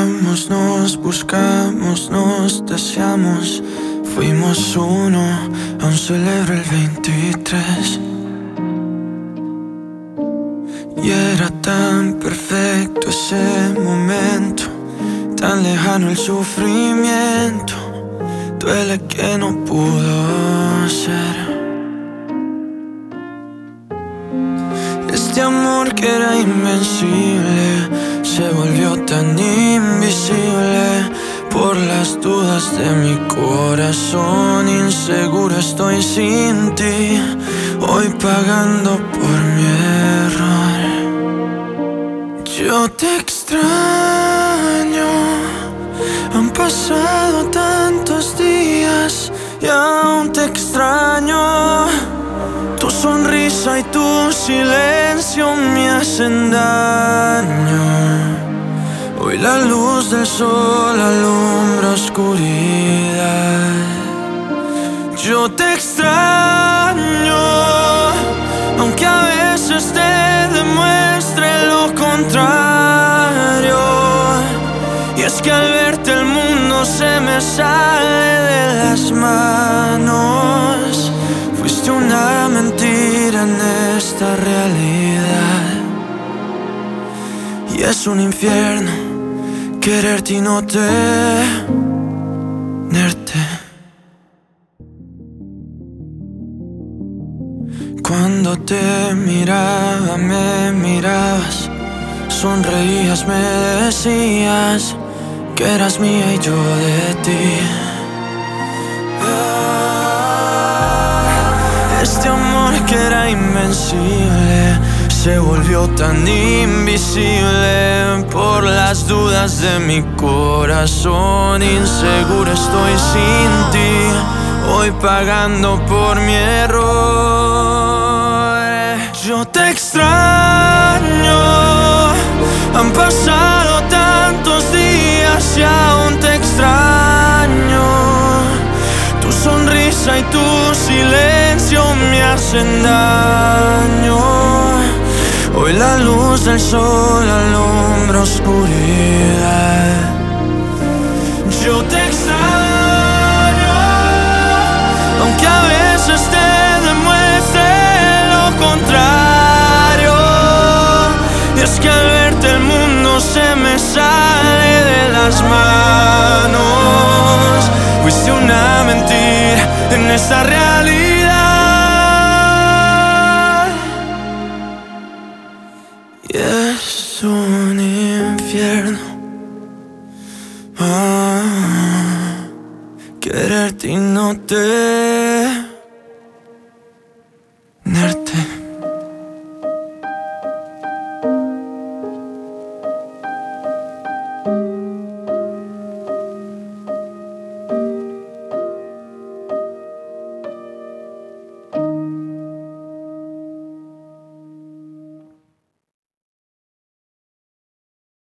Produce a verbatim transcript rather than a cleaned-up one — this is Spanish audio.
amamos, nos buscamos, nos deseamos. Fuimos uno, aún celebro el veintitrés. Y era tan perfecto ese momento, tan lejano el sufrimiento. Duele que no pudo ser. Este amor que era invencible se volvió tan invisible por las dudas de mi corazón. Inseguro estoy sin ti, hoy pagando por mi error. Yo te extraño, han pasado tantos días y aún te extraño. Tu sonrisa y tu silencio me hacen daño. Hoy la luz del sol alumbra oscuridad. Yo te extraño, aunque a veces te demuestre lo contrario. Y es que al verte el mundo se me sale de las manos. Fuiste una mentira en esta realidad. Y es un infierno quererte y no tenerte. Cuando te miraba, me mirabas, sonreías, me decías que eras mía y yo de ti. Este amor que era invencible se volvió tan invisible por las dudas de mi corazón. Inseguro estoy sin ti, hoy pagando por mi error. Yo te extraño, han pasado tantos días y aún te extraño. Tu sonrisa y tu silencio me hacen daño. Hoy la luz del sol alumbra oscuridad. Yo te extraño, aunque a veces te demuestre lo contrario. Y es que al verte el mundo se me sale de las manos. Fuiste una mentira en esta realidad. Y es un infierno ah, quererte y no te